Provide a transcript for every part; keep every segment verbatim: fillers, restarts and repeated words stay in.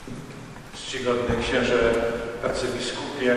Czcigodny księże arcybiskupie,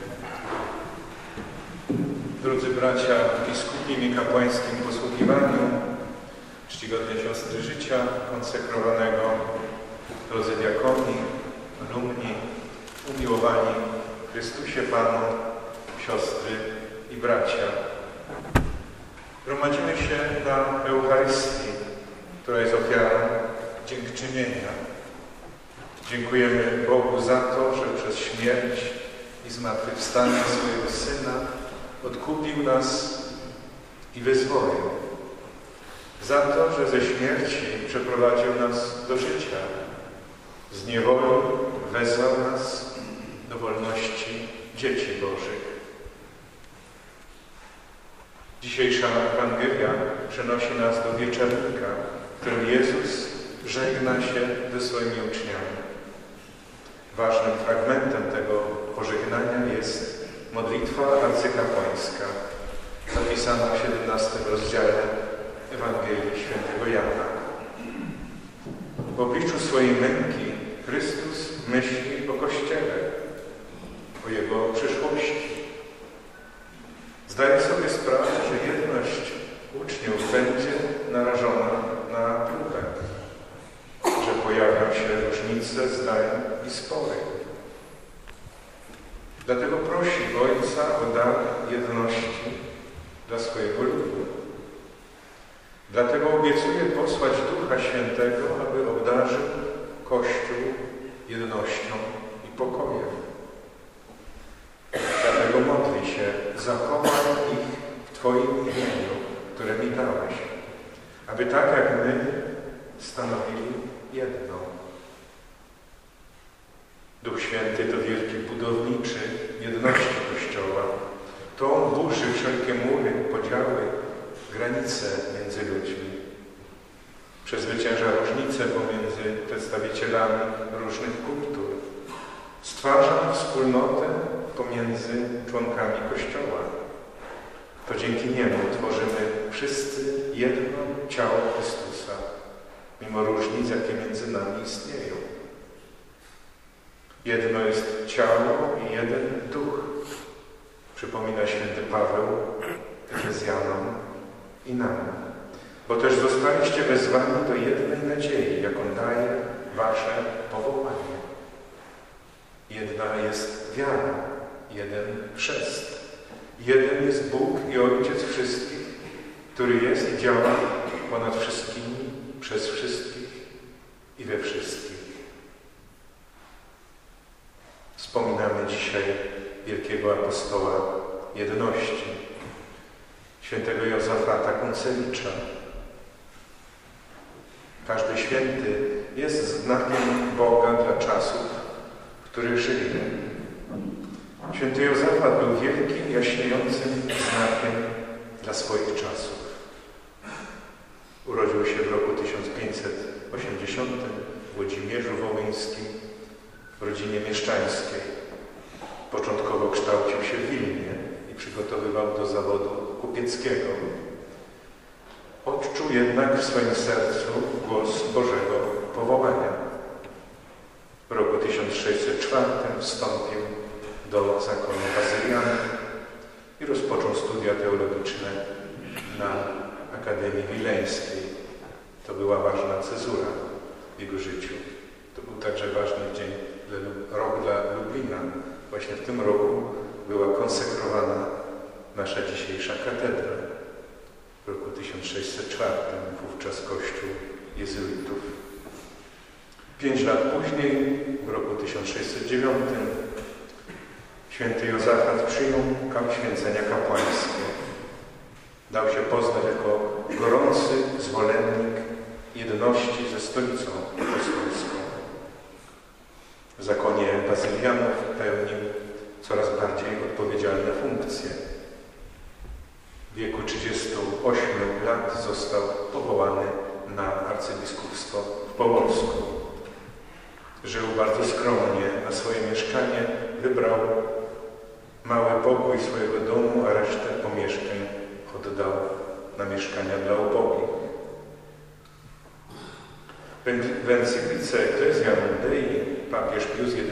drodzy bracia w biskupim i kapłańskim posługiwaniu, czcigodne siostry życia konsekrowanego, drodzy diakoni, alumni, umiłowani w Chrystusie Panu, siostry i bracia. Gromadzimy się na Eucharystii, która jest ofiarą dziękczynienia. Dziękujemy Bogu za to, że przez śmierć i zmartwychwstanie swojego Syna odkupił nas i wyzwolił. Za to, że ze śmierci przeprowadził nas do życia. Z niewoli wezwał nas do wolności dzieci Bożych. Dzisiejsza Ewangelia przenosi nas do wieczernika, w którym Jezus żegna się ze swoimi uczniami. Ważnym fragmentem tego pożegnania jest modlitwa arcykapłańska, zapisana w siedemnastym rozdziale Ewangelii Świętego Jana. W obliczu swojej męki Chrystus myśli o Kościele, o Jego przyszłości. Zdaje sobie sprawę, że jedność uczniów będzie narażona na próbę, że pojawią się różnice zdań i spory. Dlatego prosi Ojca o dar jedności dla swojego ludu. Dlatego obiecuje posłać Ducha Świętego, aby obdarzył Kościół jednością i pokojem. Dlatego modli się: zachowaj ich w Twoim imieniu, które mi dałeś, aby tak jak my stanowili jedno. Duch Święty to wielki budowniczy jedności Kościoła. To On burzy wszelkie mury, podziały, granice między ludźmi. Przezwycięża różnice pomiędzy przedstawicielami różnych kultur. Stwarza wspólnotę pomiędzy członkami Kościoła. To dzięki Niemu tworzymy wszyscy jedno ciało Chrystusa, mimo różnic, jakie między nami istnieją. Jedno jest ciało i jeden duch, przypomina święty Paweł Efezjanom i nam. Bo też zostaliście wezwani do jednej nadziei, jaką daje wasze powołanie. Jedna jest wiara, jeden chrzest. Jeden jest Bóg i Ojciec wszystkich, który jest i działa ponad wszystkimi, przez wszystkich i we wszystkich. Wspominamy dzisiaj wielkiego apostoła jedności, świętego Jozafata Kuncelicza. Każdy święty jest znakiem Boga dla czasów, w których żyje. Święty Jozafat był wielkim, jaśniejącym znakiem dla swoich czasów. Urodził się w roku tysiąc pięćset osiemdziesiątym w Włodzimierzu Wołyńskim w rodzinie mieszczańskiej. Początkowo kształcił się w Wilnie i przygotowywał do zawodu kupieckiego. Odczuł jednak w swoim sercu głos Bożego powołania. W roku tysiąc sześćset czwartym wstąpił do zakonu bazylianów i rozpoczął studia teologiczne na Akademii Wileńskiej. To była ważna cezura w jego życiu. To był także ważny dzień, rok dla Lublina. Właśnie w tym roku była konsekrowana nasza dzisiejsza katedra. W roku tysiąc sześćset czwartym wówczas Kościół jezuitów. Pięć lat później, w roku tysiąc sześćset dziewiątym, święty Jozafat przyjął święcenia kapłańskie. Dał się poznać jako gorący zwolennik jedności ze stolicą apostolską. W zakonie bazylianów pełnił coraz bardziej odpowiedzialne funkcje. W wieku trzydziestu ośmiu lat został powołany na arcybiskupstwo w Pomorsku. Żył bardzo skromnie, a swoje mieszkanie wybrał mały pokój swojego domu, a resztę pomieszczeń oddał na mieszkania dla ubogich. W encyklice Ecclesiam Dei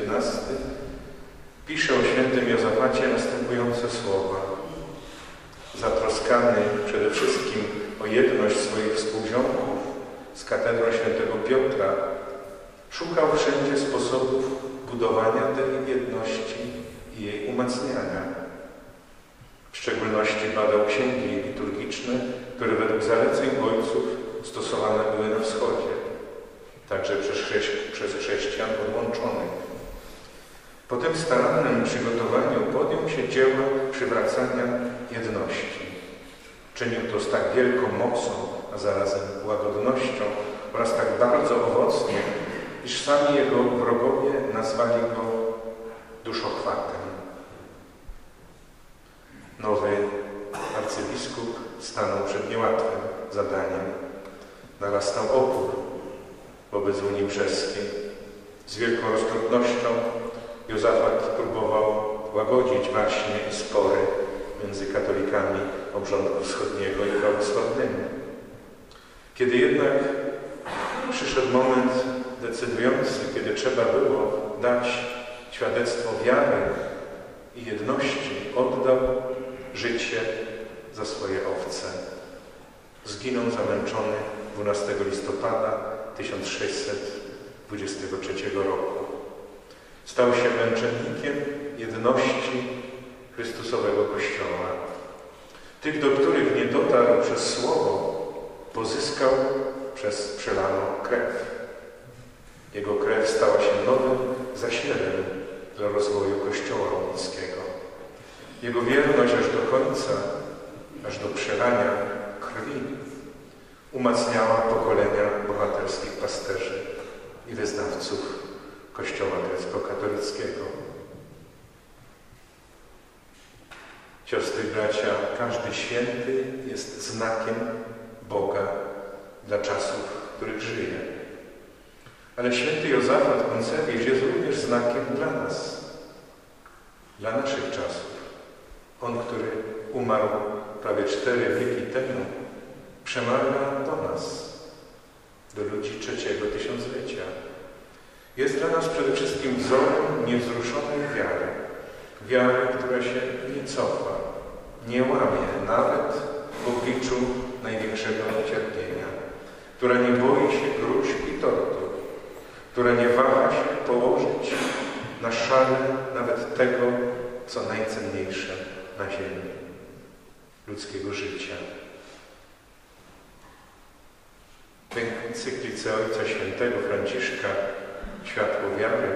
jedenasty pisze o świętym Jozafacie następujące słowa. Zatroskany przede wszystkim o jedność swoich współziomków z katedrą świętego Piotra, szukał wszędzie sposobów budowania tej jedności i jej umacniania. W szczególności badał księgi liturgiczne, które według zaleceń ojców stosowane były na wschodzie, także przez, chrześci przez chrześcijan odłączonych. Po tym starannym przygotowaniu podjął się dzieła przywracania jedności. Czynił to z tak wielką mocą, a zarazem łagodnością oraz tak bardzo owocnie, iż sami jego wrogowie nazwali go duszochwatem. Nowy arcybiskup stanął przed niełatwym zadaniem. Narastał opór wobec Unii Brzeskiej. Z wielką roztropnością Józafat próbował łagodzić waśnie i spory między katolikami obrządku wschodniego i prawosławnymi. Kiedy jednak przyszedł moment decydujący, kiedy trzeba było dać świadectwo wiary i jedności, oddał życie za swoje owce. Zginął zamęczony dwunastego listopada tysiąc sześćset dwudziestego trzeciego roku. Stał się męczennikiem jedności Chrystusowego Kościoła. Tych, do których nie dotarł przez słowo, pozyskał przez przelaną krew. Jego krew stała się nowym zasilem dla rozwoju Kościoła unickiego. Jego wierność aż do końca, aż do przelania krwi, umacniała pokolenia bohaterskich pasterzy i wyznawców Kościoła grecko-katolickiego. Siostry i bracia, każdy święty jest znakiem Boga dla czasów, w których żyje. Ale święty Józafat Koncewicz jest również znakiem dla nas, dla naszych czasów. On, który umarł prawie cztery wieki temu, przemawia do nas, do ludzi trzeciego tysiąclecia. Jest dla nas przede wszystkim wzorem niewzruszonej wiary. Wiary, która się nie cofa, nie łamie nawet w obliczu największego cierpienia, która nie boi się gruźb i tortur, która nie waha się położyć na szale nawet tego, co najcenniejsze na ziemi, ludzkiego życia. W encyklice Ojca Świętego Franciszka Światło wiary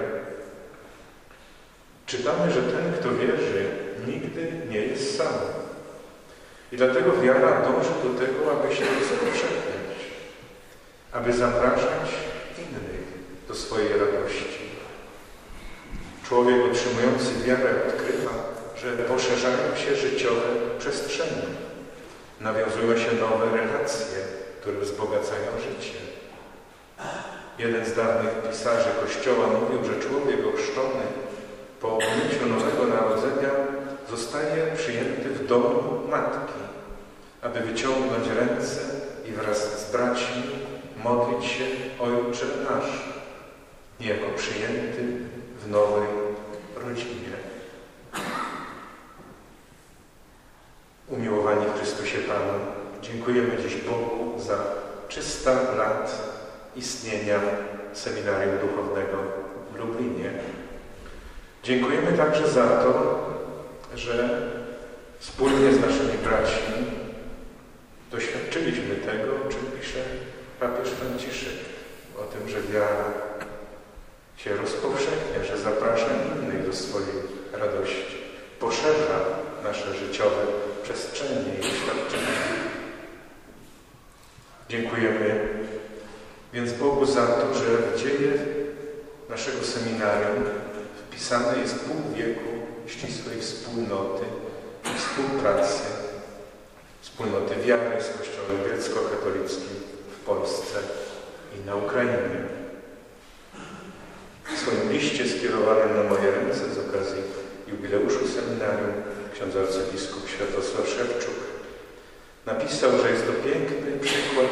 czytamy, że ten, kto wierzy, nigdy nie jest sam. I dlatego wiara dąży do tego, aby się rozpowszechniać, aby zapraszać innych do swojej radości. Człowiek otrzymujący wiarę odkrywa, że poszerzają się życiowe przestrzenie, nawiązują się nowe relacje, które wzbogacają życie. Jeden z dawnych pisarzy Kościoła mówił, że człowiek ochrzczony po obmyciu nowego narodzenia zostaje przyjęty w domu matki, aby wyciągnąć ręce i wraz z braćmi modlić się Ojcze nasz, jako przyjęty w nowej rodzinie. Umiłowani w Chrystusie Panu, dziękujemy dziś Bogu za trzysta lat istnienia Seminarium Duchownego w Lublinie. Dziękujemy także za to, że wspólnie z naszymi braćmi doświadczyliśmy tego, o czym pisze papież Franciszek, o tym, że wiara się rozpowszechnia, że zaprasza innych do swojej radości, poszerza nasze życiowe przestrzenie i doświadczenia. Dziękujemy więc Bogu za to, że w dzieje naszego seminarium wpisane jest pół wieku ścisłej wspólnoty i współpracy, wspólnoty wiary z Kościołem grecko-katolickim w Polsce i na Ukrainie. W swoim liście skierowanym na moje ręce z okazji jubileuszu seminarium ksiądz arcybiskup Światosław Szewczuk napisał, że jest to piękny przykład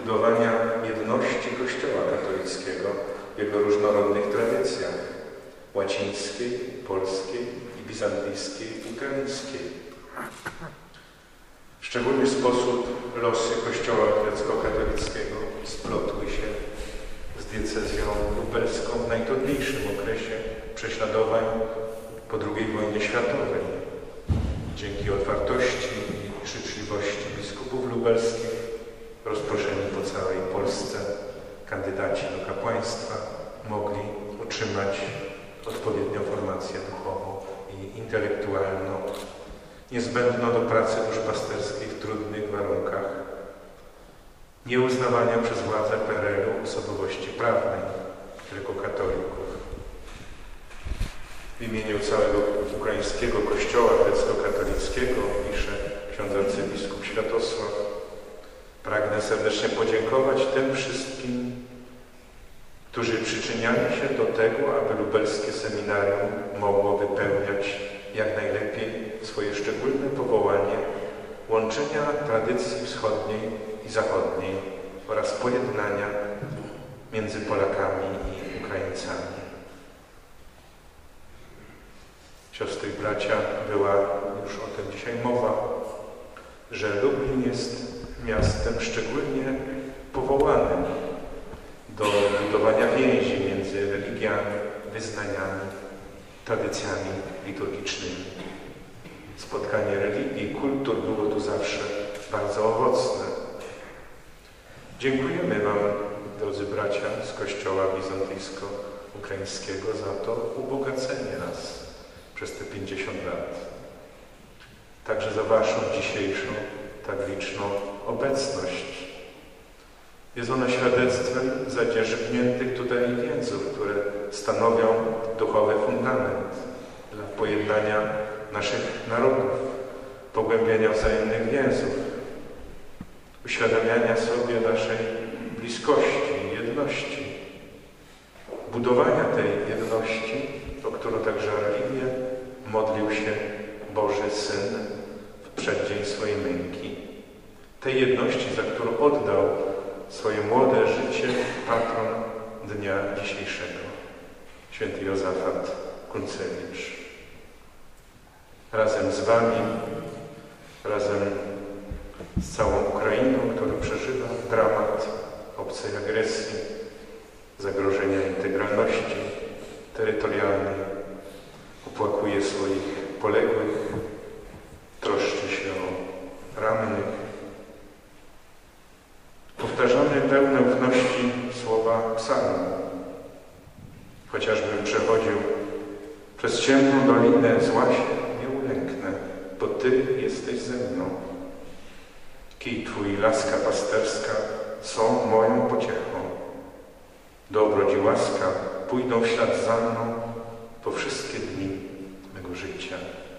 budowania jedności Kościoła katolickiego w jego różnorodnych tradycjach, bizantyjskiej i ukraińskiej. W szczególny sposób losy Kościoła grecko-katolickiego splotły się z diecezją lubelską w najtrudniejszym okresie prześladowań po drugiej wojnie światowej. Dzięki otwartości i życzliwości biskupów lubelskich rozproszeni po całej Polsce kandydaci do kapłaństwa mogli otrzymać odpowiednią formację duchową i intelektualną, niezbędną do pracy duszpasterskiej w trudnych warunkach nieuznawania przez władze P R L u osobowości prawnej grekokatolików. W imieniu całego ukraińskiego Kościoła grecko-katolickiego, pisze ksiądz arcybiskup Światosław, pragnę serdecznie podziękować tym wszystkim, którzy przyczyniali się do tego, aby lubelskie seminarium mogło wypełniać jak najlepiej swoje szczególne powołanie łączenia tradycji wschodniej i zachodniej oraz pojednania między Polakami i Ukraińcami. Siostry i bracia, była już o tym dzisiaj mowa, że Lublin jest miastem szczególnie powołanym do budowania więzi między religiami, wyznaniami, tradycjami liturgicznymi. Spotkanie religii i kultur było tu zawsze bardzo owocne. Dziękujemy Wam, drodzy bracia z Kościoła bizantyjsko-ukraińskiego, za to ubogacenie nas przez te pięćdziesiąt lat. Także za Waszą dzisiejszą, tak liczną obecność. Jest ona świadectwem zadzierzgniętych tutaj więzów, które stanowią duchowy fundament dla pojednania naszych narodów, pogłębienia wzajemnych więzów, uświadamiania sobie naszej bliskości i jedności, budowania tej jedności, o którą także religię modlił się Boży Syn w przeddzień swojej męki. Tej jedności, za którą oddał swoje młode życie patron dnia dzisiejszego, święty Jozafat Kuncewicz. Razem z Wami, razem z całą Ukrainą, która przeżywa dramat obcej agresji, zagrożenia integralności terytorialnej, opłakuje swoich poległych, troszczy się o rannych. Powtarzamy pełne ufności słowa psalmu. Chociażbym przechodził przez ciemną dolinę zła się nie ulęknę, bo Ty jesteś ze mną. Kij Twój i laska pasterska są moją pociechą. Dobroć i łaska pójdą w ślad za mną po wszystkie dni mego życia.